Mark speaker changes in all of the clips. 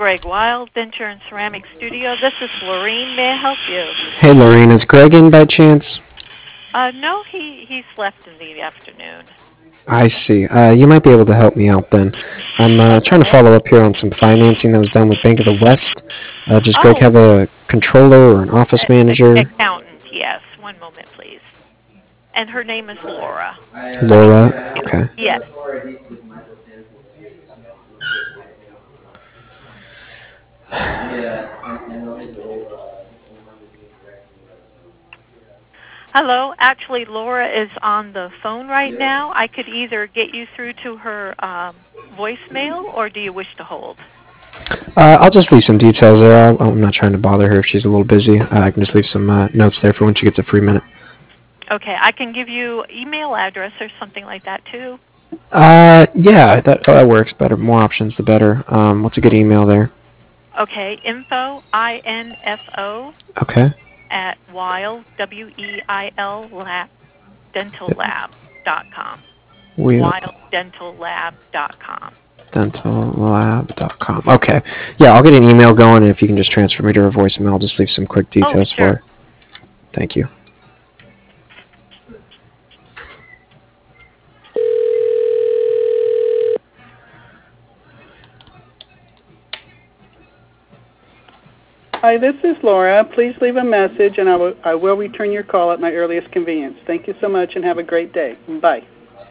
Speaker 1: Greg Wild, Venture and Ceramic Studio. This is Lorene. May I help you?
Speaker 2: Hey, Lorene, is Greg in by chance?
Speaker 1: No, he's left in the afternoon.
Speaker 2: I see. You might be able to help me out then. I'm trying to
Speaker 1: Okay.
Speaker 2: follow up here on some financing that was done with Bank of the West. Does Greg
Speaker 1: Oh,
Speaker 2: have a controller or an office manager?
Speaker 1: accountant, yes. One moment, please. And her name is Laura. Let me,
Speaker 2: Laura? Okay.
Speaker 1: yes. Hello. Actually, Laura is on the phone right now. I could either get you through to her voicemail, or do you wish to hold?
Speaker 2: I'll just leave some details there. I'm not trying to bother her if she's a little busy. I can just leave some notes there for when she gets a free minute.
Speaker 1: Okay, I can give you email address or something like that too.
Speaker 2: Yeah, that works better. More options, the better. What's a good email there?
Speaker 1: Okay, info, INFO,
Speaker 2: Okay.
Speaker 1: at Wild, WEIL, lab, dentallab.com.
Speaker 2: Wheel.
Speaker 1: WildDentalLab.com.
Speaker 2: DentalLab.com. Okay. Yeah, I'll get an email going, and if you can just transfer me to her voicemail, I'll just leave some quick
Speaker 1: Oh,
Speaker 2: details for
Speaker 1: sure.
Speaker 2: her. Thank you.
Speaker 3: Hi, this is Laura. Please leave a message, and I will return your call at my earliest convenience. Thank you so much, and have a great day. Bye.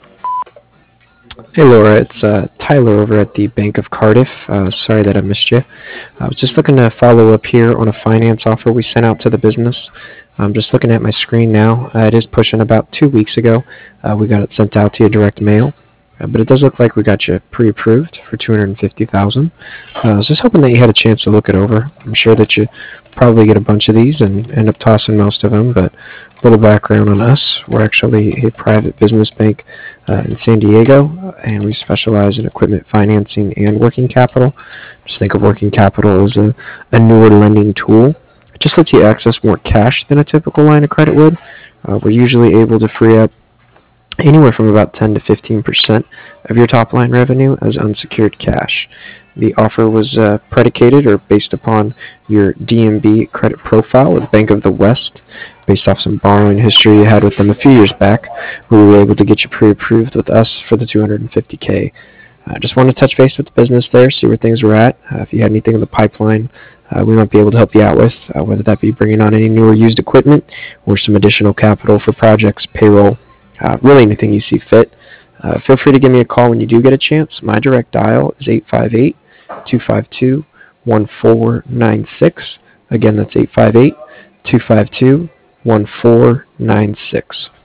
Speaker 2: Hey, Laura. It's Tyler over at the Bank of Cardiff. Sorry that I missed you. I was just looking to follow up here on a finance offer we sent out to the business. I'm just looking at my screen now. It is pushing about 2 weeks ago. We got it sent out to you direct mail. But it does look like we got you pre-approved for $250,000. I was just hoping that you had a chance to look it over. I'm sure that you probably get a bunch of these and end up tossing most of them. But a little background on us: we're actually a private business bank in San Diego, and we specialize in equipment financing and working capital. Just think of working capital as a newer lending tool. It just lets you access more cash than a typical line of credit would. We're usually able to free up anywhere from about 10 to 15% of your top line revenue as unsecured cash. The offer was predicated or based upon your DMB credit profile with Bank of the West, based off some borrowing history you had with them a few years back. We were able to get you pre-approved with us for the 250K. I just wanted to touch base with the business there, see where things were at. If you had anything in the pipeline, we might be able to help you out with, whether that be bringing on any new or used equipment or some additional capital for projects, payroll, really anything you see fit. Feel free to give me a call when you do get a chance. My direct dial is 858-252-1496. Again, that's 858-252-1496.